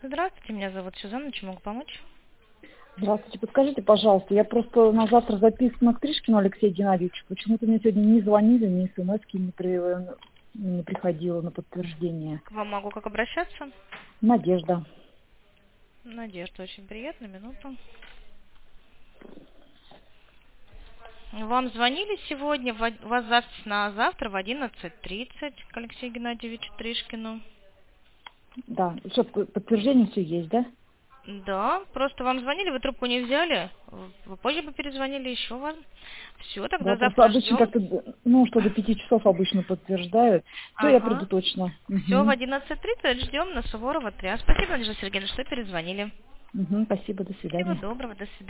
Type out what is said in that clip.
Здравствуйте, меня зовут Сюзанна, чем могу помочь? Здравствуйте, подскажите, пожалуйста, я просто на завтра записана к Тришкину Алексею Геннадьевичу. Почему-то мне сегодня не звонили, ни смс-ки не приходило на подтверждение. К вам могу как обращаться? Надежда. Надежда, очень приятно, минуту. Вам звонили сегодня, у вас запись на завтра в 11:30 к Алексею Геннадьевичу Тришкину. Да, что, подтверждение все есть, да? Да, просто вам звонили, вы трубку не взяли, вы позже бы перезвонили еще вам. Все, тогда Да, просто завтра обычно ждем. как-то, ну, что до 5 часов обычно подтверждают. Все, я приду Ага. точно. Все, в Угу. 11:30 ждем на Суворова 3. Спасибо, Надежда Сергеевна, что перезвонили. Угу, спасибо, до Всего свидания. доброго, до свидания.